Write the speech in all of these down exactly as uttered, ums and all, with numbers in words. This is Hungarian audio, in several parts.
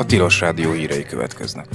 Tilos Rádió hírei következnek.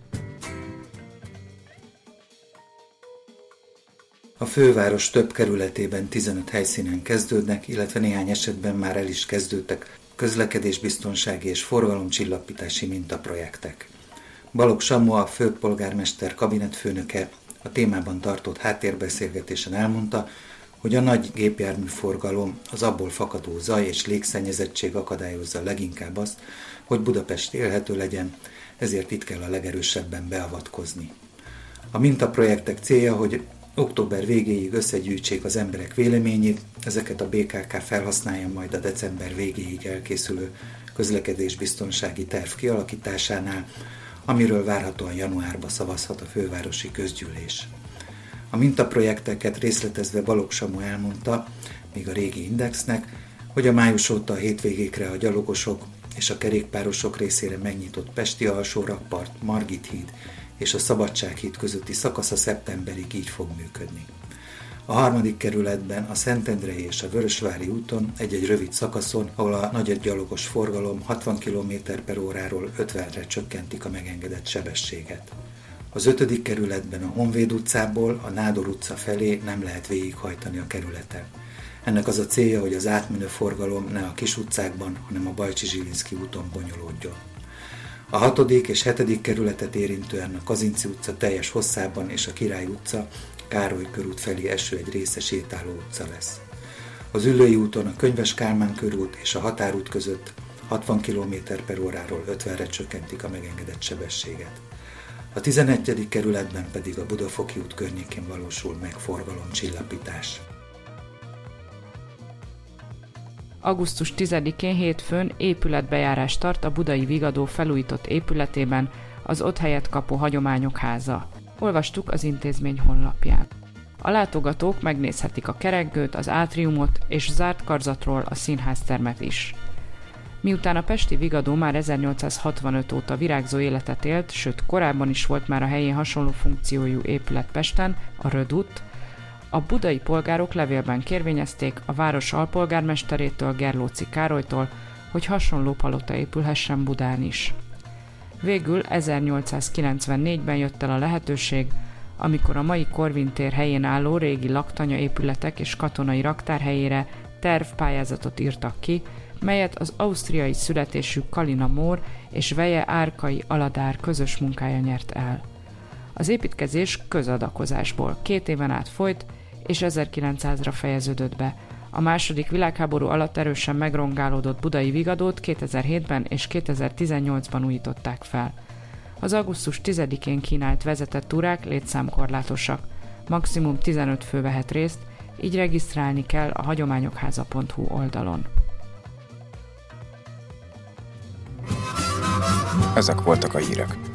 A főváros több kerületében tizenöt helyszínen kezdődnek, illetve néhány esetben már el is kezdődtek közlekedésbiztonsági és forgalomcsillapítási mintaprojektek. Balogh Samu, a főpolgármester kabinetfőnöke a témában tartott háttérbeszélgetésen elmondta, hogy a nagy gépjárműforgalom, az abból fakadó zaj és légszennyezettség akadályozza leginkább azt, hogy Budapest élhető legyen, ezért itt kell a legerősebben beavatkozni. A mintaprojektek célja, hogy október végéig összegyűjtsék az emberek véleményét, ezeket a bé ká ká felhasználja majd a december végéig elkészülő közlekedésbiztonsági terv kialakításánál, amiről várhatóan januárban szavazhat a fővárosi közgyűlés. A mintaprojekteket részletezve Balogh Samu elmondta, még a régi Indexnek, hogy a május óta a hétvégékre a gyalogosok és a kerékpárosok részére megnyitott Pesti alsórakpart, Margit híd és a Szabadsághíd közötti szakasza szeptemberig így fog működni. A harmadik kerületben a Szentendrei és a Vörösvári úton egy-egy rövid szakaszon, ahol a nagy gyalogos forgalom hatvan kilométer per óráról ötvenre csökkentik a megengedett sebességet. Az ötödik kerületben a Honvéd utcából a Nádor utca felé nem lehet végighajtani a kerületen. Ennek az a célja, hogy az átmenő forgalom ne a kis utcákban, hanem a Bajcsi-Zsilinszky úton bonyolódjon. A hatodik és hetedik kerületet érintően a Kazinczy utca teljes hosszában és a Király utca, Károly körút felé eső egy része sétáló utca lesz. Az Üllői úton a Könyves Kálmán körút és a Határút között hatvan kilométer per óráról ötvenre csökkentik a megengedett sebességet. A tizenegyedik kerületben pedig a Budafoki út környékén valósul meg forgalomcsillapítás. augusztus tizedikén hétfőn épületbejárás tart a Budai Vigadó felújított épületében, az ott helyet kapó Hagyományok Háza. Olvastuk az intézmény honlapján. A látogatók megnézhetik a kerekgőt, az átriumot és zárt karzatról a színháztermet is. Miután a pesti Vigadó már ezernyolcszázhatvanöt óta virágzó életet élt, sőt korábban is volt már a helyén hasonló funkciójú épület Pesten, a Rödut, a budai polgárok levélben kérvényezték a város alpolgármesterétől, Gerlóczy Károlytól, hogy hasonló palota épülhessen Budán is. Végül ezernyolcszázkilencvennégyben jött el a lehetőség, amikor a mai Korvin tér helyén álló régi laktanya épületek és katonai raktár helyére tervpályázatot írtak ki, melyet az ausztriai születésű Kalina Mór és Veje Árkai Aladár közös munkája nyert el. Az építkezés közadakozásból két éven át folyt, és ezerkilencszázra fejeződött be. A második világháború alatt erősen megrongálódott Budai Vigadót kétezer-hétben és kétezer-tizennyolcban újították fel. Az augusztus tizedikén kínált vezetett túrák létszámkorlátosak. Maximum tizenöt fő vehet részt, így regisztrálni kell a hagyományokháza pont hu oldalon. Ezek voltak a hírek.